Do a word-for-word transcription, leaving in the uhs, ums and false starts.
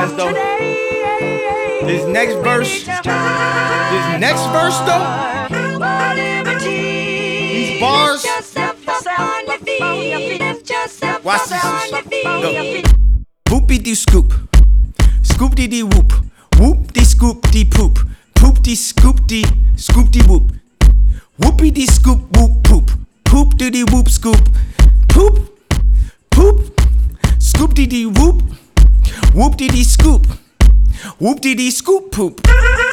bars though. This next verse, this next verse though, these bars. Watch this. Go. Whoopie dee scoop, scoop dee dee whoop, whoop dee scoop dee poop, poop dee scoop dee scoop dee whoop, whoopie dee scoop whoop poop, poop dee dee whoop scoop, poop, poop, scoop dee dee whoop, whoop dee dee scoop, whoop dee dee scoop poop.